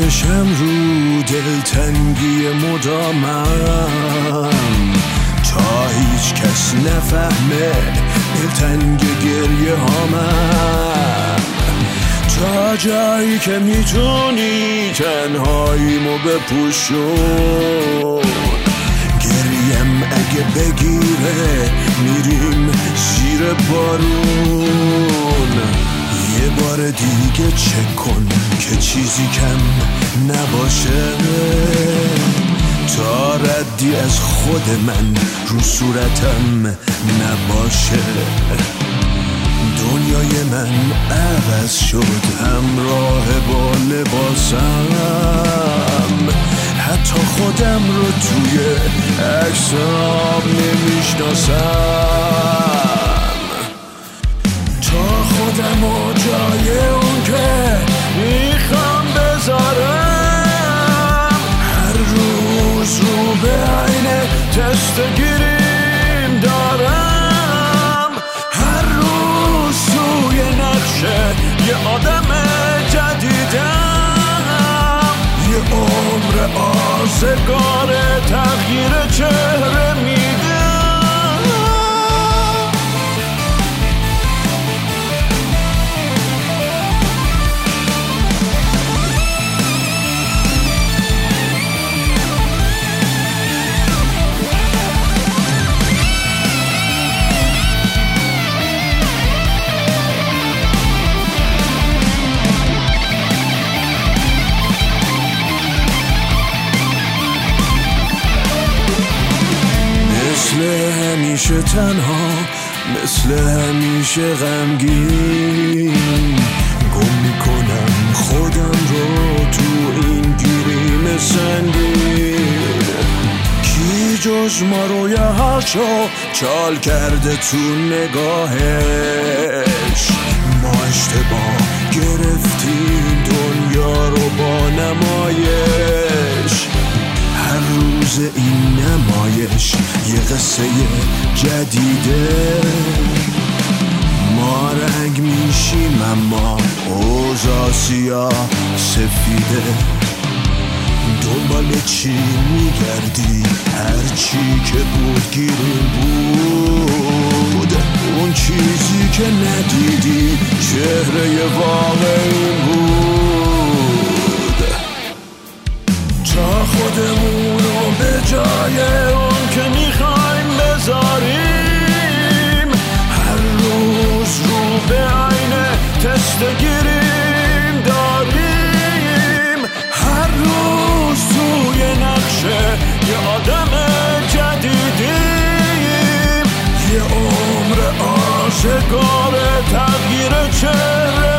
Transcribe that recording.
میکشم رو دلتنگی مدامم تا هیچ کس نفهمه دلتنگ گریه هامم، تا جایی که میتونی تنهاییمو بپوشون. گریم اگه بگیره میریم زیر بارون. یه بار دیگه چک کن که چیزی کم نباشه، تا ردی از خود من رو صورتم نباشه. دنیای من عوض شد همراه با لباسم، حتی خودم رو توی عکسام نمیشناسم. تا خودم رو جای اون که میخوام بذارم، هر روز رو به عینه تست گیریم دارم. هر روز توی نقشه یه آدم جدیدم، یه عمر آزگار تغییر چهره میدم. مثل همیشه تنها، مثل همیشه غمگین، گم میکنم خودم رو تو این گیریم سنگین. کی جز ما رو یه هاشو چال کرده تو نگاهش؟ ما اشتباه گرفتیم دنیا رو با نمایش. هر روز این نمایش یه قصه جدیده، ما رنگ میشیم اما اوضاع سیاه سفیده. دنبال چی میگردی؟ هر چی که بود گیریم بود، اون چیزی که ندیدی چهره واقعی بود. تا خودمون رو به جای اون که میخوایم بذاریم، هر روز رو به عینه تست گیریم داریم. هر روز توی نقشه یه آدم جدیدیم، یه عمر آزگار تغییر چهره